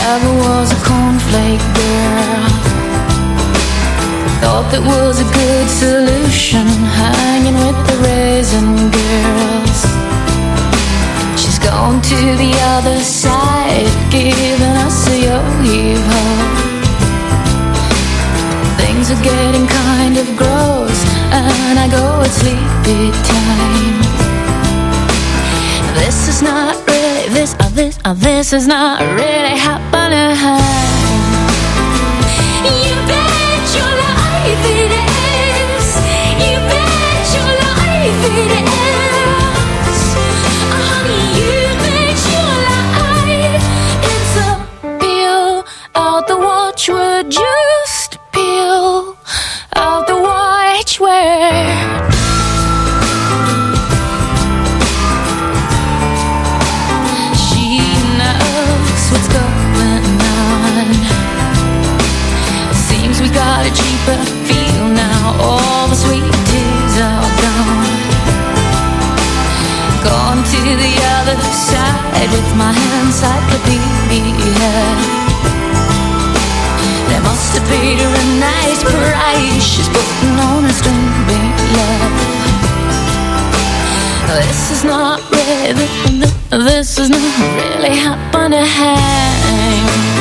Never was a cornflake girl. Thought that was a good solution, hanging with the raisin girls. She's gone to the other side, giving us a yo-yo. Things are getting kind of gross, and I go at sleepy time. This is not really, this is not really happening. You bet your life it is. You bet your life it is. Honey, you bet your life it's a peel out the watchword. Just peel out the watchword. What's going on? Seems we got a cheaper feel now. All the sweet teas are gone. Gone to the other side with my encyclopedia. They must have paid her a nice price. She's putting on a string below. This is not really, this is not really happening.